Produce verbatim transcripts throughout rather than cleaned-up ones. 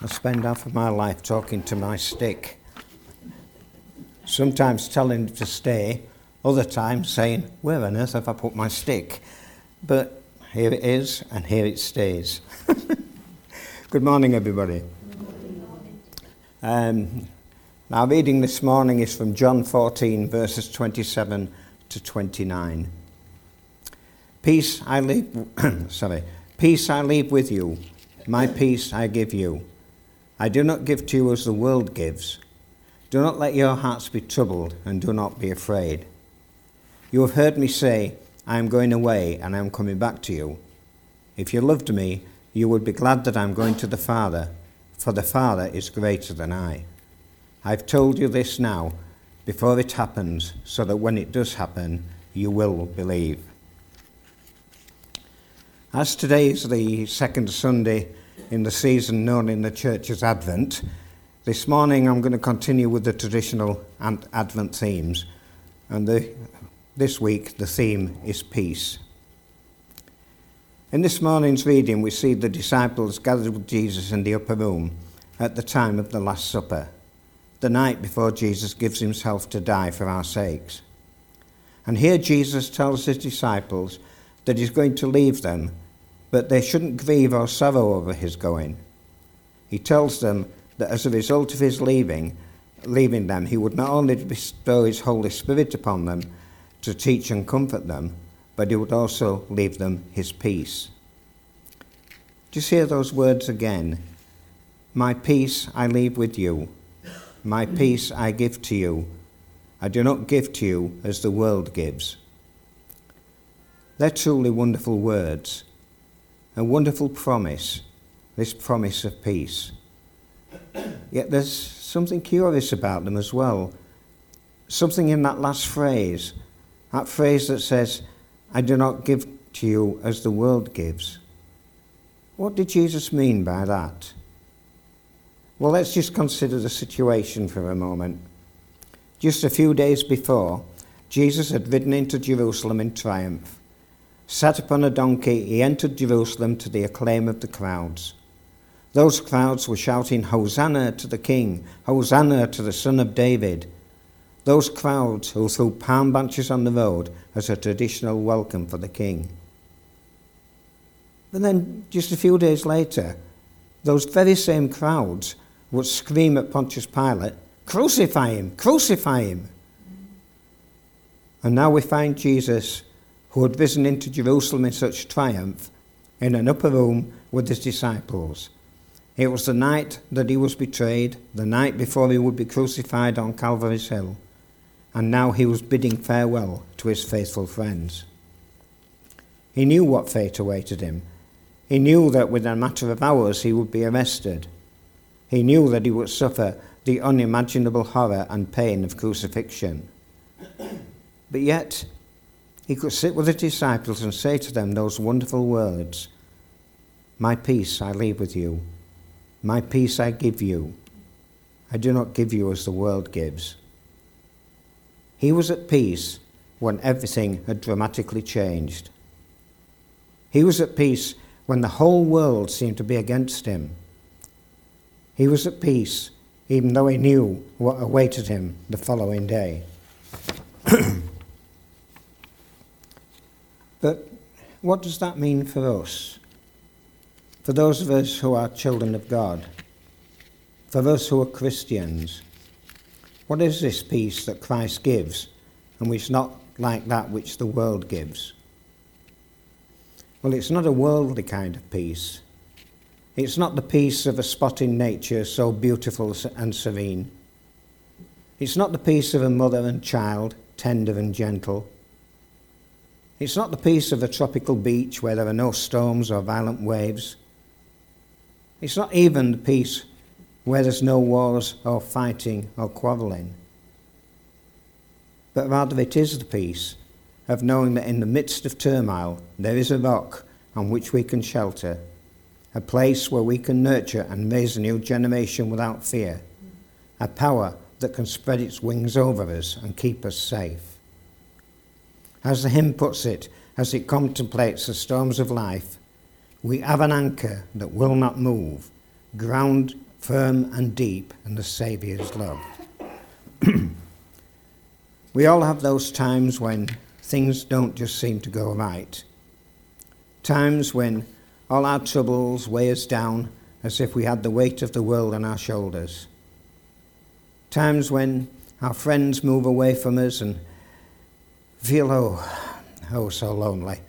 spend half of my life talking to my stick. Sometimes telling it to stay, other times saying, where on earth have I put my stick? But here it is, and here it stays. Good morning, everybody. Um, now, reading this morning is from John fourteen, verses twenty-seven to twenty-nine. Peace I leave, sorry, peace I leave with you, my peace I give you. I do not give to you as the world gives. Do not let your hearts be troubled, and do not be afraid. You have heard me say, I am going away, and I am coming back to you. If you loved me, you would be glad that I am going to the Father, for the Father is greater than I. I have told you this now, before it happens, so that when it does happen, you will believe. As today is the second Sunday in the season known in the church as Advent, this morning I'm going to continue with the traditional Advent themes, and the, this week the theme is peace. In this morning's reading we see the disciples gathered with Jesus in the upper room at the time of the Last Supper, the night before Jesus gives himself to die for our sakes. And here Jesus tells his disciples that he's going to leave them, but they shouldn't grieve or sorrow over his going. He tells them that as a result of his leaving, leaving them, he would not only bestow his Holy Spirit upon them to teach and comfort them, but he would also leave them his peace. Just hear those words again. My peace I leave with you. My peace I give to you. I do not give to you as the world gives. They're truly wonderful words. A wonderful promise, this promise of peace. Yet there's something curious about them as well. Something in that last phrase, that phrase that says, I do not give to you as the world gives. What did Jesus mean by that? Well, let's just consider the situation for a moment. Just a few days before, Jesus had ridden into Jerusalem in triumph. Sat upon a donkey, he entered Jerusalem to the acclaim of the crowds. Those crowds were shouting, Hosanna to the King, Hosanna to the Son of David. Those crowds who threw palm branches on the road as a traditional welcome for the King. But then, just a few days later, those very same crowds would scream at Pontius Pilate, Crucify him, crucify him. And now we find Jesus, who had risen into Jerusalem in such triumph, in an upper room with his disciples. It was the night that he was betrayed, the night before he would be crucified on Calvary's Hill, and now he was bidding farewell to his faithful friends. He knew what fate awaited him. He knew that within a matter of hours he would be arrested. He knew that he would suffer the unimaginable horror and pain of crucifixion. But yet, he could sit with the disciples and say to them those wonderful words, My peace I leave with you. My peace I give you. I do not give you as the world gives. He was at peace when everything had dramatically changed. He was at peace when the whole world seemed to be against him. He was at peace even though he knew what awaited him the following day. But what does that mean for us? For those of us who are children of God? For us who are Christians? What is this peace that Christ gives, and which is not like that which the world gives? Well, it's not a worldly kind of peace. It's not the peace of a spot in nature so beautiful and serene. It's not the peace of a mother and child, tender and gentle. It's not the peace of a tropical beach where there are no storms or violent waves. It's not even the peace where there's no wars or fighting or quarrelling. But rather it is the peace of knowing that in the midst of turmoil there is a rock on which we can shelter, a place where we can nurture and raise a new generation without fear, a power that can spread its wings over us and keep us safe. As the hymn puts it, as it contemplates the storms of life, we have an anchor that will not move, ground firm and deep in the Saviour's love. We all have those times when things don't just seem to go right. Times when all our troubles weigh us down as if we had the weight of the world on our shoulders. Times when our friends move away from us and feel, oh, oh, so lonely.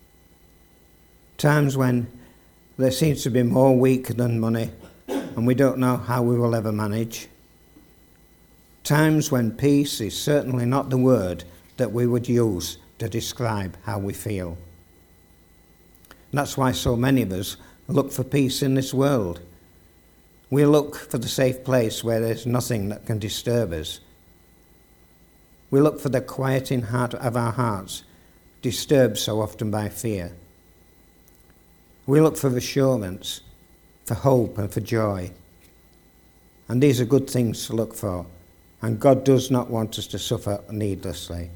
Times when there seems to be more weak than money and we don't know how we will ever manage. Times when peace is certainly not the word that we would use to describe how we feel. And that's why so many of us look for peace in this world. We look for the safe place where there's nothing that can disturb us. We look for the quieting heart of our hearts, disturbed so often by fear. We look for assurance, for hope and for joy. And these are good things to look for. And God does not want us to suffer needlessly.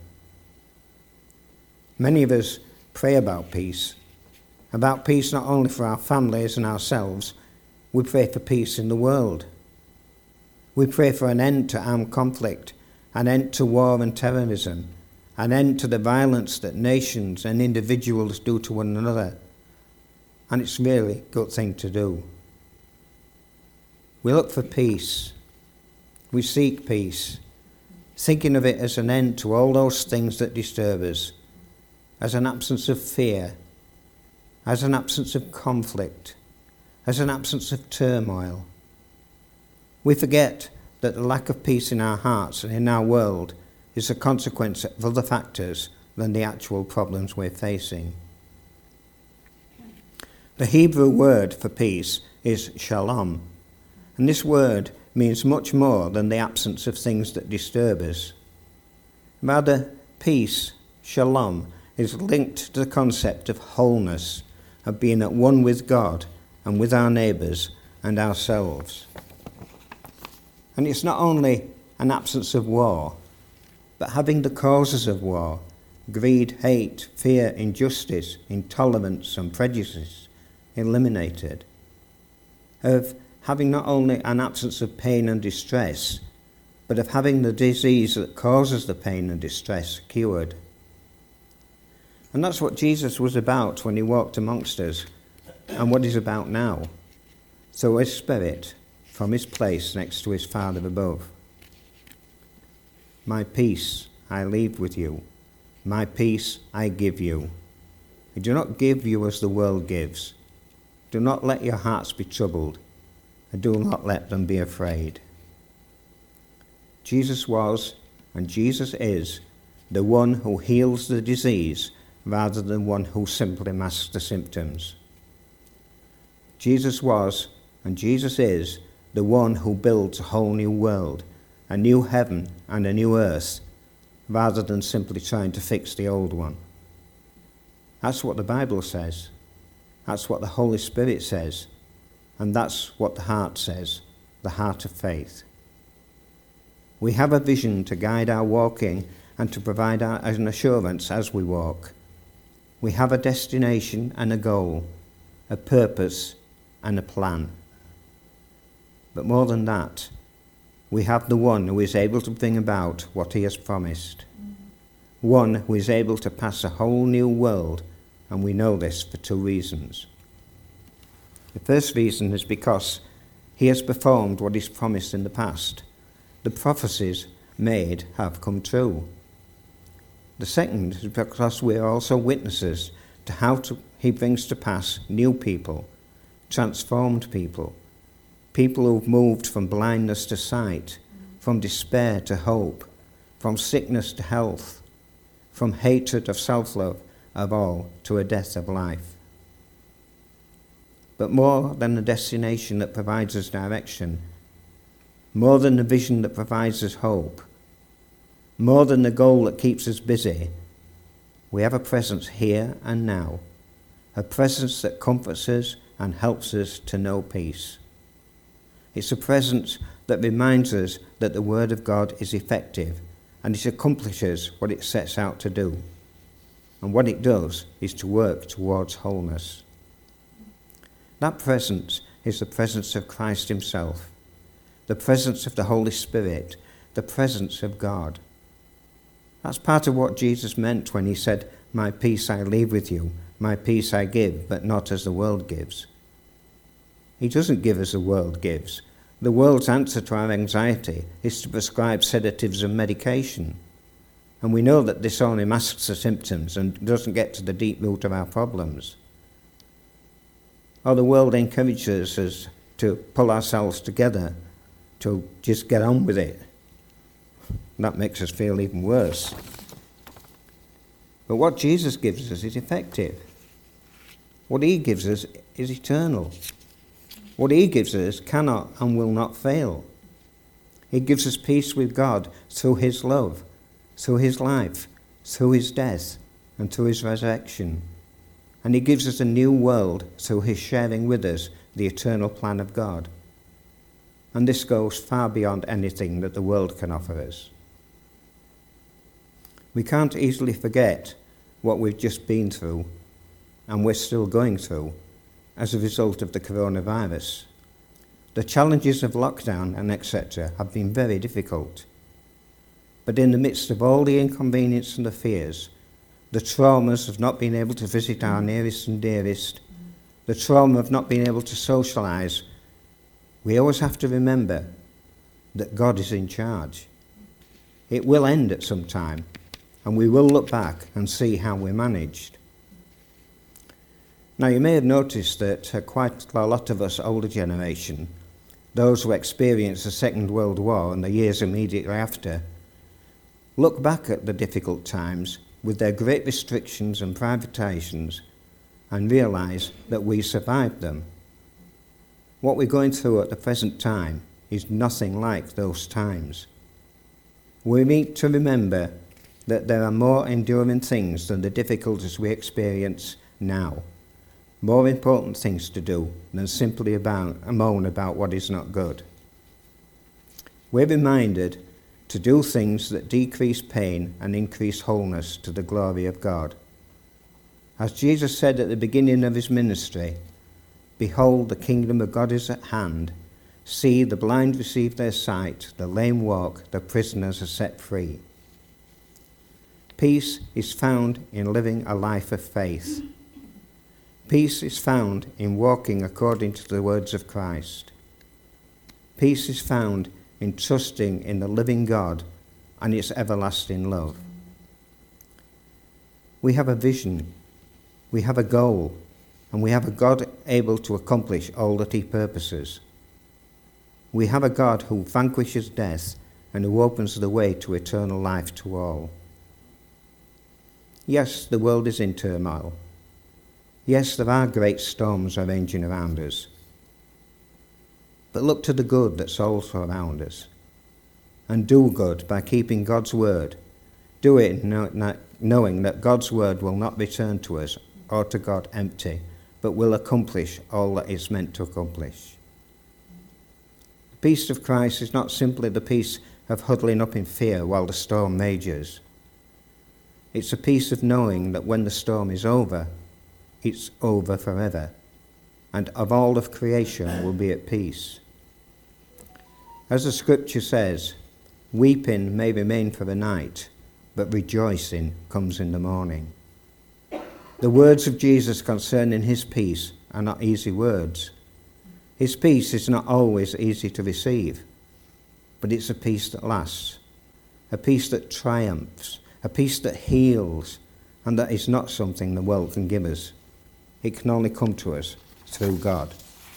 Many of us pray about peace. About peace not only for our families and ourselves, we pray for peace in the world. We pray for an end to armed conflict, an end to war and terrorism, an end to the violence that nations and individuals do to one another. And it's really a good thing to do. We look for peace. We seek peace, thinking of it as an end to all those things that disturb us, as an absence of fear, as an absence of conflict, as an absence of turmoil. We forget that the lack of peace in our hearts and in our world is a consequence of other factors than the actual problems we're facing. The Hebrew word for peace is shalom, and this word means much more than the absence of things that disturb us. Rather, peace, shalom, is linked to the concept of wholeness, of being at one with God and with our neighbours and ourselves. And it's not only an absence of war, but having the causes of war, greed, hate, fear, injustice, intolerance and prejudice eliminated. Of having not only an absence of pain and distress, but of having the disease that causes the pain and distress cured. And that's what Jesus was about when he walked amongst us, and what he's about now, through his Spirit, from his place next to his Father above. My peace I leave with you, my peace I give you. I do not give you as the world gives. Do not let your hearts be troubled, and do not let them be afraid. Jesus was, and Jesus is, the one who heals the disease rather than one who simply masks the symptoms. Jesus was, and Jesus is, the one who builds a whole new world, a new heaven and a new earth, rather than simply trying to fix the old one. That's what the Bible says. That's what the Holy Spirit says. And that's what the heart says, the heart of faith. We have a vision to guide our walking and to provide our, an assurance as we walk. We have a destination and a goal, a purpose and a plan. But more than that, we have the one who is able to bring about what he has promised. One who is able to pass a whole new world, and we know this for two reasons. The first reason is because he has performed what he's promised in the past. The prophecies made have come true. The second is because we are also witnesses to how to, he brings to pass new people, transformed people, people who've moved from blindness to sight, from despair to hope, from sickness to health, from hatred of self-love of all to a death of life. But more than the destination that provides us direction, more than the vision that provides us hope, more than the goal that keeps us busy, we have a presence here and now, a presence that comforts us and helps us to know peace. It's a presence that reminds us that the Word of God is effective and it accomplishes what it sets out to do. And what it does is to work towards wholeness. That presence is the presence of Christ himself, the presence of the Holy Spirit, the presence of God. That's part of what Jesus meant when he said, "My peace I leave with you, my peace I give, but not as the world gives." He doesn't give as the world gives. The world's answer to our anxiety is to prescribe sedatives and medication. And we know that this only masks the symptoms and doesn't get to the deep root of our problems. Or the world encourages us to pull ourselves together, to just get on with it. That makes us feel even worse. But what Jesus gives us is effective. What he gives us is eternal. What he gives us cannot and will not fail. He gives us peace with God through his love, through his life, through his death, and through his resurrection. And he gives us a new world through his sharing with us the eternal plan of God. And this goes far beyond anything that the world can offer us. We can't easily forget what we've just been through, and we're still going through, as a result of the coronavirus. The challenges of lockdown and et cetera have been very difficult. But in the midst of all the inconvenience and the fears, the traumas of not being able to visit our nearest and dearest, the trauma of not being able to socialise, we always have to remember that God is in charge. It will end at some time, and we will look back and see how we managed. Now, you may have noticed that uh, quite a lot of us older generation, those who experienced the Second World War and the years immediately after, look back at the difficult times with their great restrictions and privations and realise that we survived them. What we're going through at the present time is nothing like those times. We need to remember that there are more enduring things than the difficulties we experience now. More important things to do than simply about, moan about what is not good. We're reminded to do things that decrease pain and increase wholeness to the glory of God. As Jesus said at the beginning of his ministry, "Behold, the kingdom of God is at hand. See, the blind receive their sight, the lame walk, the prisoners are set free." Peace is found in living a life of faith. Peace is found in walking according to the words of Christ. Peace is found in trusting in the living God and its everlasting love. We have a vision, we have a goal, and we have a God able to accomplish all that he purposes. We have a God who vanquishes death and who opens the way to eternal life to all. Yes, the world is in turmoil. Yes, there are great storms raging around us. But look to the good that's also around us. And do good by keeping God's word. Do it knowing that God's word will not return to us or to God empty, but will accomplish all that it's meant to accomplish. The peace of Christ is not simply the peace of huddling up in fear while the storm rages. It's a peace of knowing that when the storm is over, it's over forever, and of all of creation will be at peace. As the scripture says, weeping may remain for the night, but rejoicing comes in the morning. The words of Jesus concerning his peace are not easy words. His peace is not always easy to receive, but it's a peace that lasts, a peace that triumphs, a peace that heals, and that is not something the world can give us. It can only come to us through God.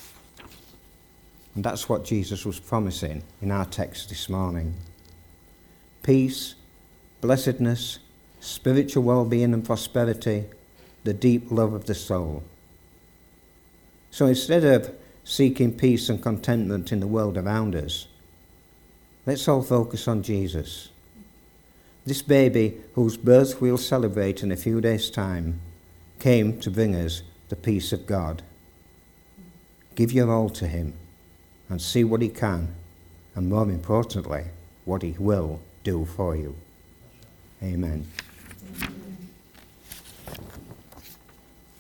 And that's what Jesus was promising in our text this morning. Peace, blessedness, spiritual well-being and prosperity, the deep love of the soul. So instead of seeking peace and contentment in the world around us, let's all focus on Jesus. This baby, whose birth we'll celebrate in a few days' time, came to bring us the peace of God. Give your all to him and see what he can, and more importantly, what he will do for you. Amen.